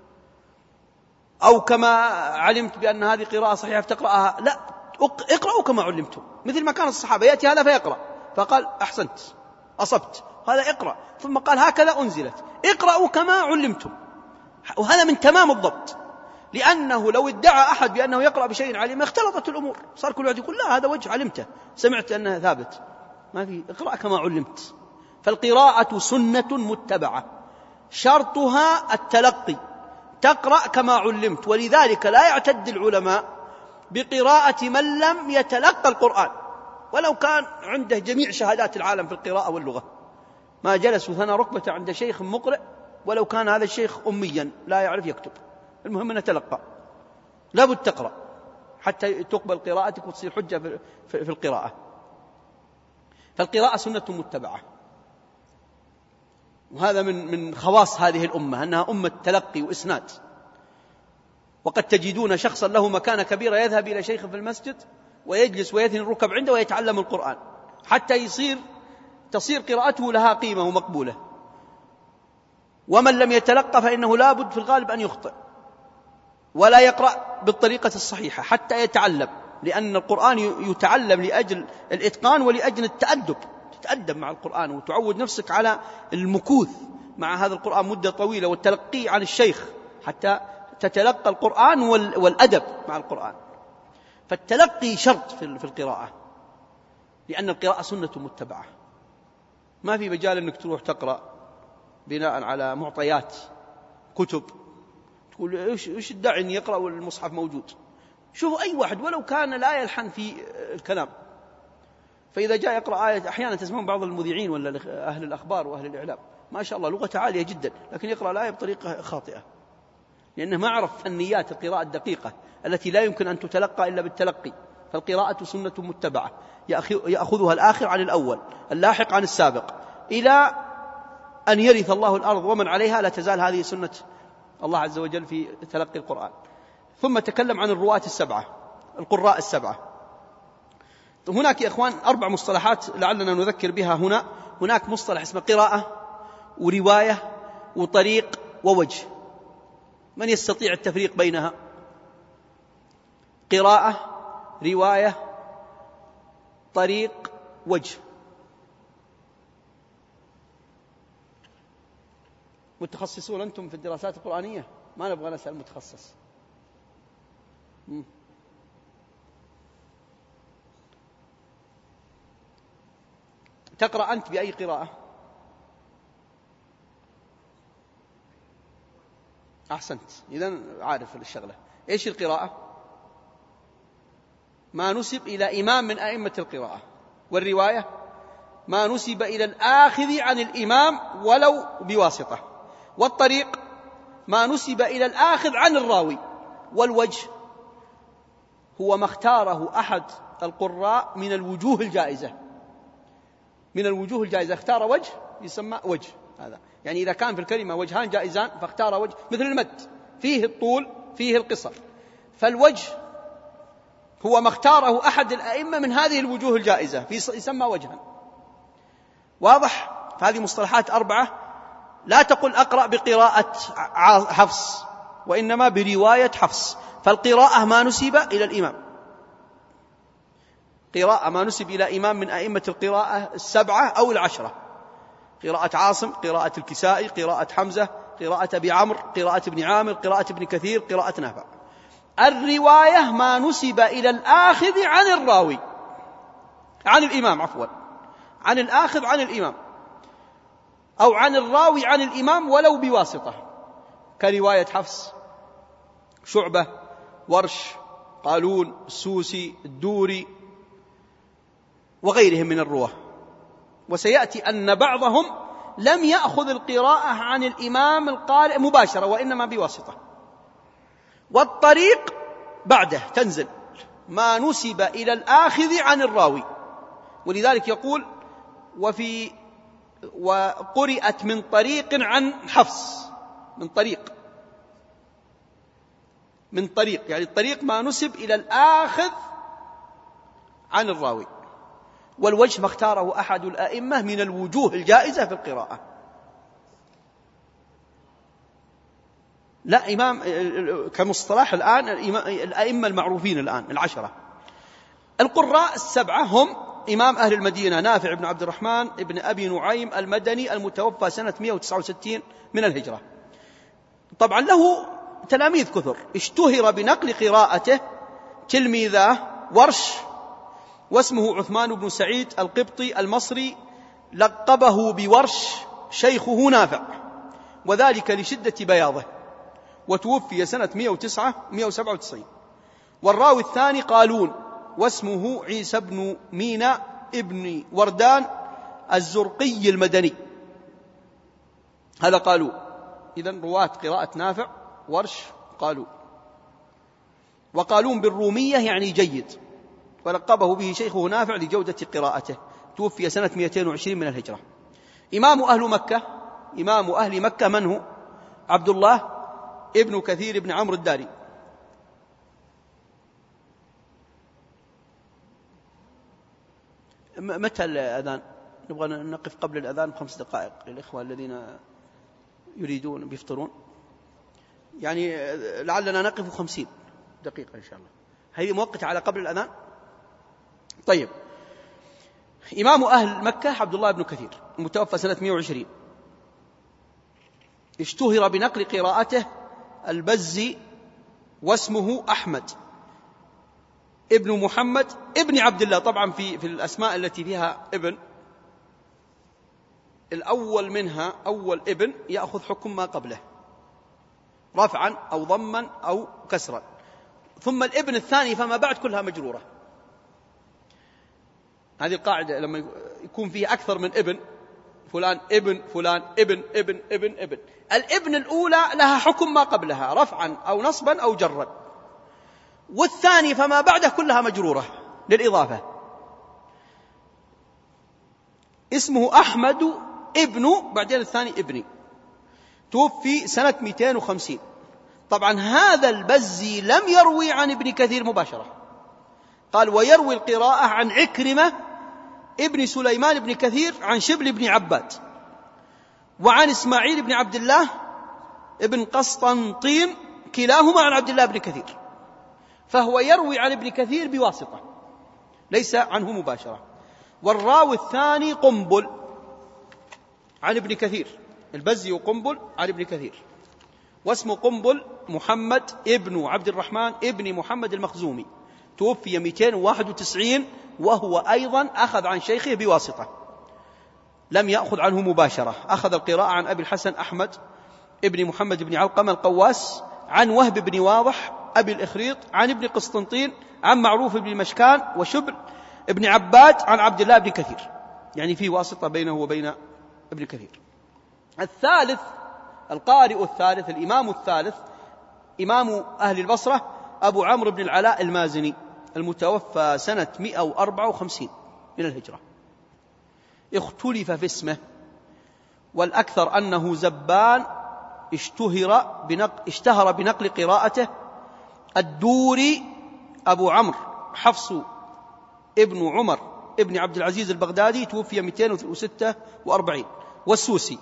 Speaker 2: أو كما علمت بأن هذه قراءة صحيحة فتقرأها، لا، اقرأوا كما علمتم، مثل ما كان الصحابة يأتي هذا فيقرأ فقال أحسنت أصبت، هذا اقرأ، ثم قال هكذا أنزلت، اقرأوا كما علمتم. وهذا من تمام الضبط، لأنه لو ادعى أحد بأنه يقرأ بشيء علم اختلطت الأمور، صار كل واحد يقول لا هذا وجه علمته، سمعت أنه ثابت، ما في، اقرأ كما علمت. فالقراءة سنة متبعة شرطها التلقي، تقرأ كما علمت. ولذلك لا يعتد العلماء بقراءة من لم يتلقى القرآن ولو كان عنده جميع شهادات العالم في القراءة واللغة، ما جلسوا ثنى ركبة عند شيخ مقرئ ولو كان هذا الشيخ أميا لا يعرف يكتب، المهم أن تلقى، لابد تقرأ حتى تقبل قراءتك وتصير حجة في القراءة. فالقراءة سنة متبعة، وهذا من من خواص هذه الأمة أنها أمة تلقي وإسناد. وقد تجدون شخصا له مكانة كبيرة يذهب إلى شيخ في المسجد ويجلس ويثني الركب عنده ويتعلم القرآن حتى يصير تصير قراءته لها قيمة ومقبولة. ومن لم يتلقى فإنه لا بد في الغالب أن يخطئ ولا يقرأ بالطريقة الصحيحة حتى يتعلم، لأن القرآن يتعلم لأجل الإتقان ولأجل التأدب، تتأدب مع القرآن وتعود نفسك على المكوث مع هذا القرآن مدة طويلة والتلقي عن الشيخ حتى تتلقى القرآن والأدب مع القرآن. فالتلقي شرط في القراءة، لأن القراءة سنة متبعة، ما في مجال أنك تروح تقرأ بناء على معطيات كتب تقول إيش الداعي أن يقرأ والمصحف موجود. شوفوا أي واحد ولو كان لا يلحن في الكلام، فإذا جاء يقرأ آية، أحيانا تسمعون بعض المذيعين ولا أهل الأخبار وأهل الإعلام ما شاء الله لغة عالية جدا، لكن يقرأ الآية بطريقة خاطئة، لأنه ما عرف فنيات القراءة الدقيقة التي لا يمكن أن تتلقى إلا بالتلقي. فالقراءة سنة متبعة يأخذها الآخر عن الأول، اللاحق عن السابق، إلى أن يرث الله الأرض ومن عليها، لا تزال هذه سنة الله عز وجل في تلقي القرآن. ثم تكلم عن الرواة السبعة، القراء السبعة. هناك يا إخوان أربع مصطلحات لعلنا نذكر بها هنا. هناك مصطلح اسمه قراءة ورواية وطريق ووجه. من يستطيع التفريق بينها؟ قراءة، رواية، طريق، وجه. متخصصون أنتم في الدراسات القرآنية، ما نبغى نسأل متخصص. م. تقرأ أنت بأي قراءة؟ أحسنت، إذن عارف الشغلة. إيش القراءة؟ ما نسب إلى إمام من أئمة القراءة. والرواية ما نسب إلى الآخذ عن الإمام ولو بواسطة. والطريق ما نسب إلى الآخذ عن الراوي. والوجه هو ما اختاره أحد القراء من الوجوه الجائزة، من الوجوه الجائزة اختار وجه يسمى وجه. هذا يعني إذا كان في الكلمة وجهان جائزان فاختار وجه، مثل المد فيه الطول فيه القصر، فالوجه هو ما اختاره أحد الأئمة من هذه الوجوه الجائزة يسمى وجها. واضح؟ فهذه مصطلحات أربعة. لا تقل أقرأ بقراءة حفص، وإنما برواية حفص. فالقراءة ما نسب إلى الإمام، قراءة ما نسب إلى إمام من أئمة القراءة السبعة أو العشرة. قراءة عاصم، قراءة الكسائي، قراءة حمزة، قراءة أبي عمرو، قراءة ابن عامر، قراءة ابن كثير، قراءة نافع. الرواية ما نسب إلى الآخذ عن الراوي، عن الإمام عفوا، عن الآخذ عن الإمام، أو عن الراوي عن الإمام ولو بواسطة، كرواية حفص، شعبة، ورش، قالون، السوسي، الدوري وغيرهم من الرواه. وسيأتي أن بعضهم لم يأخذ القراءة عن الإمام القارئ مباشرة وإنما بواسطة. والطريق بعده تنزل ما نسب إلى الآخذ عن الراوي، ولذلك يقول وفي وقرئت من طريق عن حفص، من طريق، من طريق يعني الطريق ما نسب إلى الآخذ عن الراوي. والوجه ما اختاره أحد الأئمة من الوجوه الجائزة في القراءة. لا إمام كمصطلح الآن الأئمة المعروفين الآن العشرة. القراء السبعة هم إمام أهل المدينة نافع بن عبد الرحمن ابن أبي نعيم المدني المتوفى سنة مئة وتسعة وستين من الهجرة. طبعا له تلاميذ كثر، اشتهر بنقل قراءته تلميذه ورش، واسمه عثمان بن سعيد القبطي المصري، لقبه بورش شيخه نافع، وذلك لشدة بياضه، وتوفي سنة مئة وتسعة مئة وسبعة وتسعين. والراوي الثاني قالون، واسمه عيسى بن مينا ابن وردان الزرقي المدني، هذا قالون. إذن رواة قراءة نافع ورش قالون. وقالون بالرومية يعني جيد، ولقبه به شيخه نافع لجودة قراءته. توفي سنة مئتين وعشرين من الهجرة. إمام أهل مكة، إمام أهل مكة من هو؟ عبد الله ابن كثير ابن عمرو الداري. متى الأذان؟ نبغى نقف قبل الأذان بخمس دقائق للإخوة الذين يريدون بيفطرون؟ يعني لعلنا نقف خمسين دقيقة إن شاء الله. هي مؤقتة على قبل الأذان. طيب، إمام أهل مكة عبد الله بن كثير المتوفى سنة مئة وعشرين، اشتهر بنقل قراءته البزي، واسمه أحمد ابن محمد ابن عبد الله. طبعا في في الأسماء التي فيها ابن، الأول منها أول ابن يأخذ حكم ما قبله رفعا أو ضما أو كسرا، ثم الابن الثاني فما بعد كلها مجرورة. هذه القاعدة لما يكون فيه أكثر من ابن، فلان ابن فلان ابن ابن ابن ابن، الابن الأولى لها حكم ما قبلها رفعا أو نصبا أو جرا، والثاني فما بعده كلها مجرورة للإضافة. اسمه أحمد ابن، بعدين الثاني ابني، توفي سنة مئتين وخمسين. طبعا هذا البزي لم يروي عن ابن كثير مباشرة، قال ويروي القراءة عن عكرمة ابن سليمان بن كثير عن شبل بن عباد، وعن إسماعيل بن عبد الله ابن قسطنطين، كلاهما عن عبد الله بن كثير، فهو يروي عن ابن كثير بواسطة ليس عنه مباشرة. والراوي الثاني قنبل عن ابن كثير، البزي وقنبل عن ابن كثير، واسمه قنبل محمد ابن عبد الرحمن ابن محمد المخزومي، توفي مئتين وواحد وتسعين، وهو أيضا أخذ عن شيخه بواسطة لم يأخذ عنه مباشرة. أخذ القراءة عن أبي الحسن أحمد ابن محمد بن علقمة القواس، عن وهب بن واضح أبي الإخريط، عن ابن قسطنطين، عن معروف بن مشكان وشبل ابن عباد، عن عبد الله بن كثير، يعني في واسطة بينه وبين ابن كثير. الثالث القارئ الثالث الإمام الثالث إمام أهل البصرة أبو عمرو بن العلاء المازني، المتوفى سنة مئة وأربعة وخمسين من الهجرة. اختلف في اسمه، والأكثر أنه زبان، اشتهر بنقل, اشتهر بنقل قراءته. الدوري أبو عمرو حفص ابن عمر ابن عبد العزيز البغدادي، توفي مئتين وستة وأربعين. والسوسي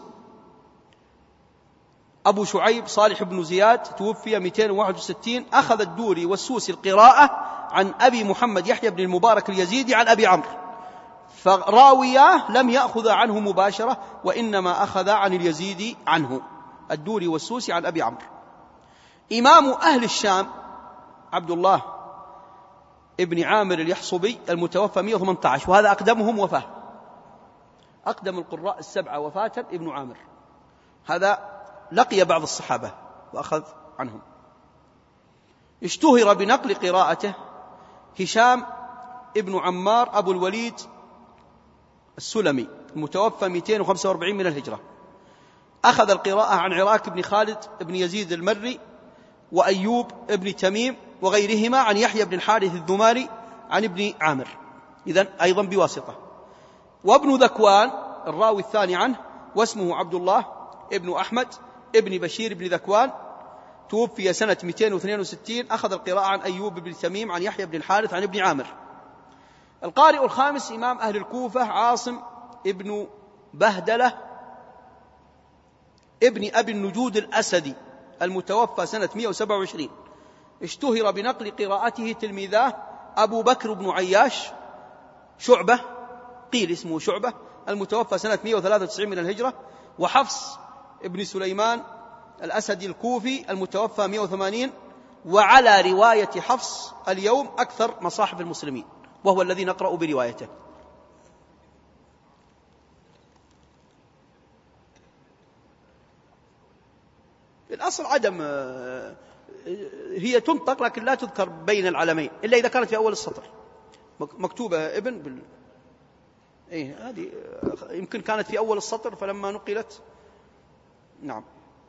Speaker 2: أبو شعيب صالح بن زياد، توفي مئتين وواحد وستين. أخذ الدوري والسوسي القراءة عن أبي محمد يحيى بن المبارك اليزيدي عن أبي عمرو، فراوياه لم يأخذ عنه مباشرة، وإنما أخذ عن اليزيدي عنه، الدوري والسوسي عن أبي عمرو. إمام أهل الشام عبد الله ابن عامر اليحصبي، المتوفى مئة وثمانية عشر، وهذا أقدمهم وفاة، أقدم القراء السبعة وفاة ابن عامر، هذا لقي بعض الصحابة وأخذ عنهم. اشتهر بنقل قراءته هشام ابن عمار أبو الوليد السلمي، المتوفى مئتين وخمسة وأربعين من الهجرة. أخذ القراءة عن عراك بن خالد بن يزيد المري وأيوب ابن تميم وغيرهما، عن يحيى بن الحارث الذماري عن ابن عامر، إذن أيضا بواسطة. وابن ذكوان الراوي الثاني عنه، واسمه عبد الله ابن أحمد ابن بشير بن ذكوان، توفي سنة مئتين واثنين وستين. أخذ القراءة عن أيوب بن تميم عن يحيى بن الحارث عن ابن عامر. القارئ الخامس إمام أهل الكوفة عاصم ابن بهدلة ابن أبي النجود الأسدي، المتوفى سنة مئة وسبعة وعشرين. اشتهر بنقل قراءته تلميذاه أبو بكر بن عياش شعبة، قيل اسمه شعبة، المتوفى سنة مئة وثلاثة وتسعين من الهجرة، وحفص ابن سليمان الأسدي الكوفي، المتوفى مئة وثمانين. وعلى رواية حفص اليوم أكثر مصاحف المسلمين، وهو الذي نقرأ بروايته. الأصل عدم، هي تنطق لكن لا تذكر بين العلمين إلا إذا كانت في أول السطر مكتوبة ابن بال... إيه هذه يمكن كانت في أول السطر فلما نقلت. نعم.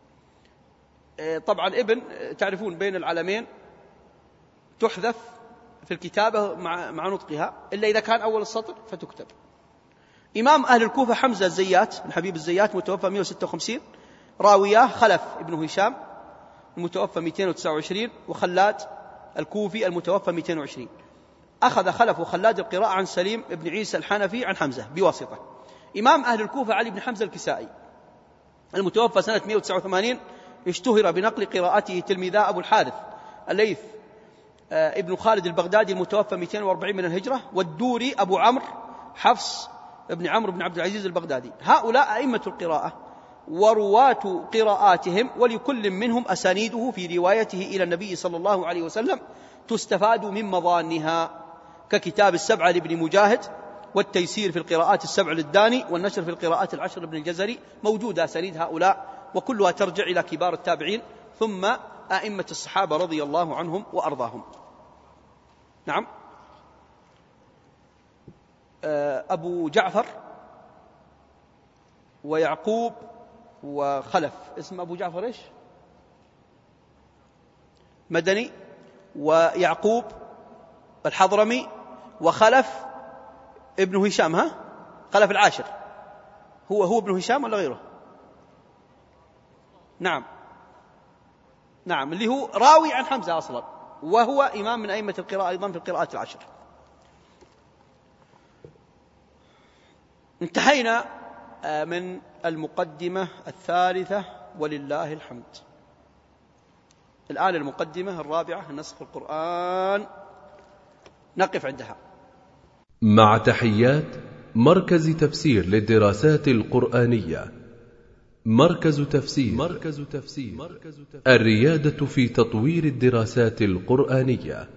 Speaker 2: طبعا ابن تعرفون بين العلمين تحذف في الكتابة مع, مع نطقها إلا إذا كان أول السطر فتكتب. إمام أهل الكوفة حمزة الزيات الحبيب الزيات، متوفى مئة وستة وخمسين. راوياه خلف ابن هشام، المتوفى مئتين وتسعة وعشرين، وخلاد الكوفي، المتوفى مئتين وعشرين. أخذ خلف وخلاد القراءة عن سليم ابن عيسى الحنفي عن حمزة بواسطة. إمام أهل الكوفة علي بن حمزة الكسائي، المتوفى سنة مئة وتسعة وثمانين، اشتهر بنقل قراءته تلميذا أبو الحارث الليث ابن خالد البغدادي المتوفى مئتين وأربعين من الهجرة، والدوري أبو عمرو حفص ابن عمرو بن عبد العزيز البغدادي. هؤلاء أئمة القراءة ورواة قراءاتهم، ولكل منهم أسانيده في روايته إلى النبي صلى الله عليه وسلم تستفاد من مظانها، ككتاب السبعة لابن مجاهد، والتيسير في القراءات السبع للداني، والنشر في القراءات العشر لابن الجزري. موجودة أسانيد هؤلاء وكلها ترجع إلى كبار التابعين ثم أئمة الصحابة رضي الله عنهم وأرضاهم. نعم. أبو جعفر ويعقوب وخلف، اسم أبو جعفر إيش؟ مدني، ويعقوب الحضرمي، وخلف ابن هشام. ها خلف العاشر هو هو ابن هشام ولا غيره؟ نعم نعم اللي هو راوي عن حمزة أصلا، وهو إمام من أئمة القراءة أيضا في القراءات العشر. انتهينا من المقدمة الثالثة ولله الحمد. الآن المقدمة الرابعة، نسخ القرآن، نقف عندها.
Speaker 1: مع تحيات مركز تفسير للدراسات القرآنية. مركز تفسير. مركز تفسير. الريادة في تطوير الدراسات القرآنية.